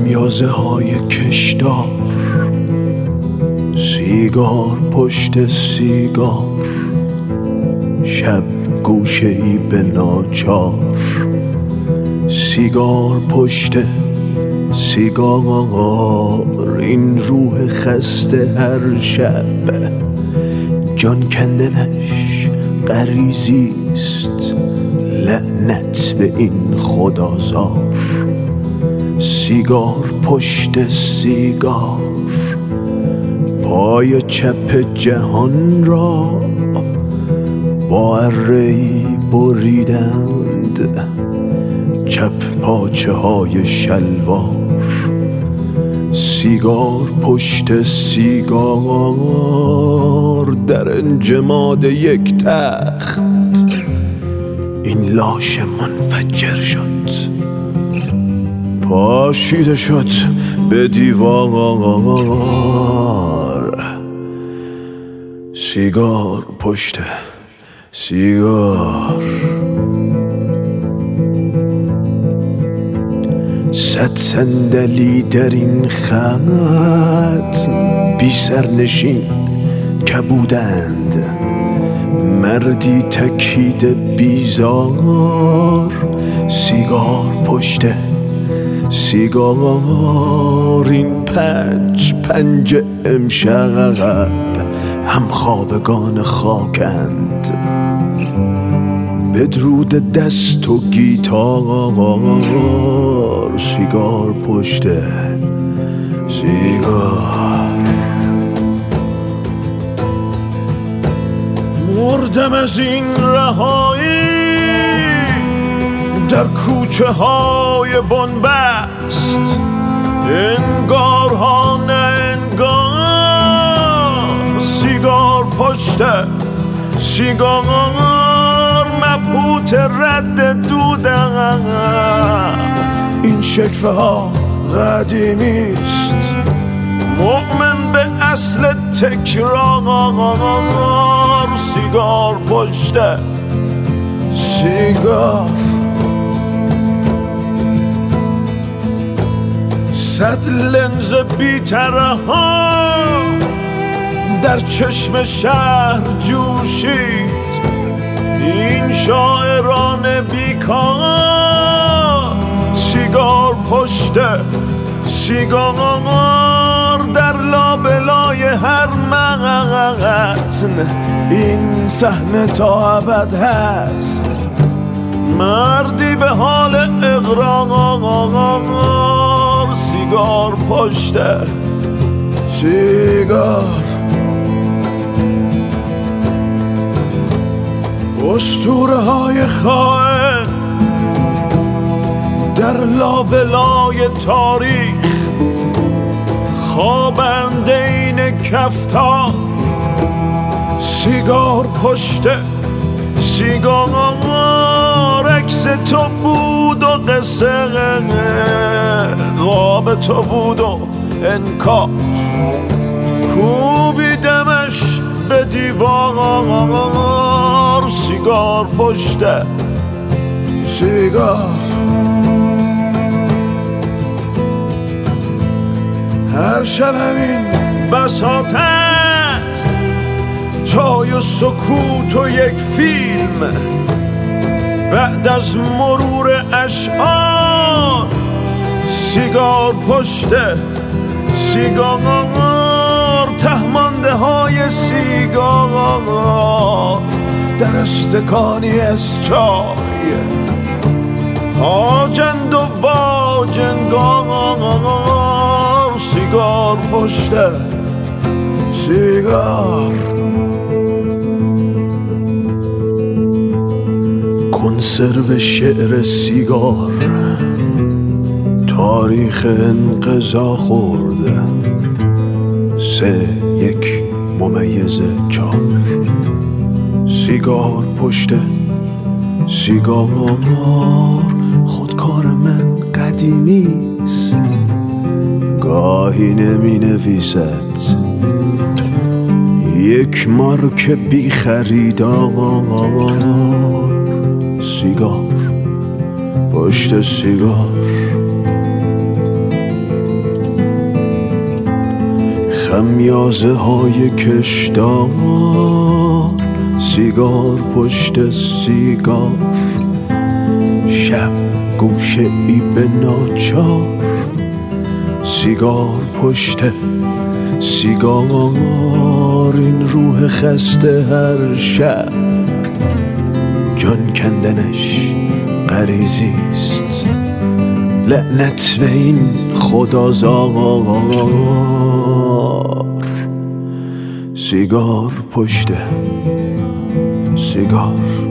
خمیازه های کشدار، سیگار پشت سیگار، شب گوشه ای به ناچار، سیگار پشت سیگار، این روح خسته هر شب جان کندنش غریزیست، لعنت به این خدازار. سیگار پشت سیگار، پای چپ جهان را با اره‌ای بریدند، چپ پاچه های شلوار. سیگار پشت سیگار، در انجماد یک تخت این لاش منفجر شد، پاشیده شد به دیوار. سیگار پشت سیگار، 100 صندلی در این خط بی سرنشین کبودند، مردی تکیده بیزار. سیگار پشت سیگار، این پنج امشب هم خوابگان خاکند، بدرود دست و گیتار. سیگار پشت سیگار، مردم از این رهایی در کوچه های بنبست، انگار ها نه انگار. سیگار پشت سیگار، مبهوت رد دودم، این شکفه ها قدیمیست، مؤمن به اصل تکرار. سیگار پشت سیگار، 100 لنز بی‌طرحان در چشم شهر جوشید، این شاعران بیکار. سیگار پشت سیگار، در لابلای هر متن این صحنه تا ابد هست، مردی به حال اقرار. سیگار پشت سیگار، اسطوره های خائن در لابلای تاریخ، خوابنده این کفتار. سیگار پشت سیگار، عکس تو بود و قصه خواب تو بود و انکار، کوبیدمش به دیوار. سیگار پشت سیگار، هر شب همین بساط است، جای و سکوت و یک فیلم. بعد از مرور اشعار، سیگار پشت سیگار، تهمانده های سیگار در استکانی از چای، آجند و واجنگار. سیگار پشت سیگار، کنسرو شعر سیگار، تاریخ انقضا خورده، 3-1-4. سیگار پشت سیگار، خودکار من قدیمیست، گاهی نمی نویسد، یک مارک بی خریدار. سیگار پشت سیگار، خمیازه های کشدار، سیگار پشت سیگار، شب گوشه ای به ناچار، سیگار پشت سیگار. این روح خسته هر شب جان کندنش غریزیست، لعنت به این خدازار. سیگار پشت سیگار.